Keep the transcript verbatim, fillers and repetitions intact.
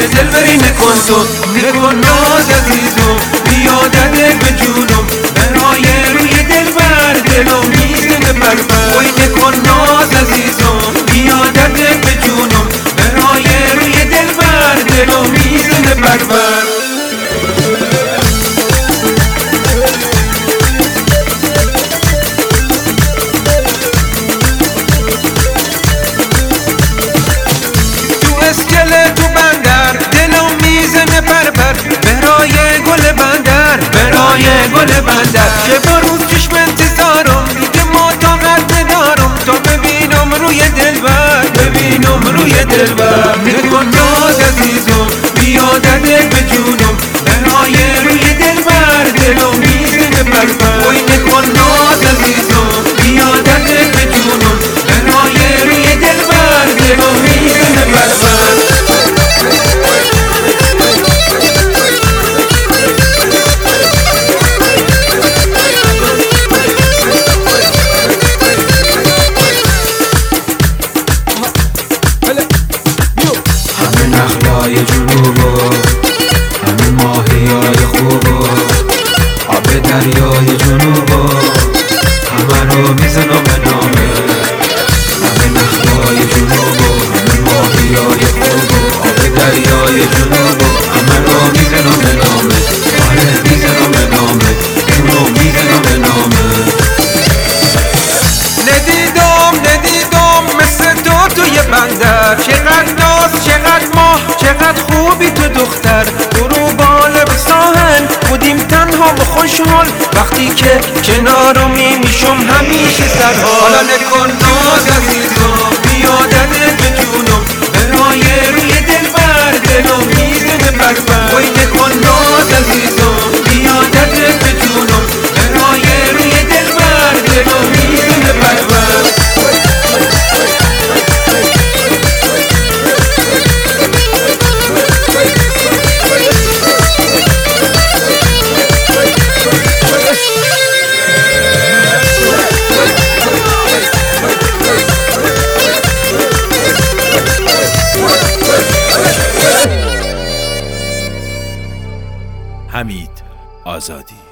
دلبری نکن تو، نکن ناز عزیزم، بیادت به جونم، برای روی دلبر دلم میزنه بربر. وای نکن ناز عزیزم، بیادت به جونم، برای روی دلبر دلم میزنه بربر. تو بندر دلم میزنه بربر، برای گل بندر، برای گل بندر. شب و روز چشم انتظارم، دیگه ما طاقت ندارم تا ببینم روی دلبر، ببینم روی دلبر. نکن ناز عزیزم، بیادت به جونم، برای روی دلبر دلم میزنه بربر. وای نکن ناز عزیزم، بیادت به جونم، برای روی دلبر دلم میزنه بربر. نخلای جنوبا، همه ماهیای خوبا، آب دریای جنوبا، همه رو میزنم به نامه. همه نخلای جنوبا، همه ماهیای خوبا، آب دریای جنوبا، همه رو میزنم به نامه. آره میزنم به نامه، جونو میزنم به نامه. ندیدم ندیدم مثل تو توی بندر، چقدر ناز چقدر ماه چقدر خوبی تو دختر. برو بالا به ساحل بودیم تنها و خوشحال، وقتی که کنارم میشم همیشه سرحال. حالا نکن ناز عزیزم، بیادت به جونم، برای روی دلبر دلم میزنه بربر. وای نکن ناز عزیزم، بیادت به جونم، برای روی دلبر دلم میزنه بربر. حمید آزادی.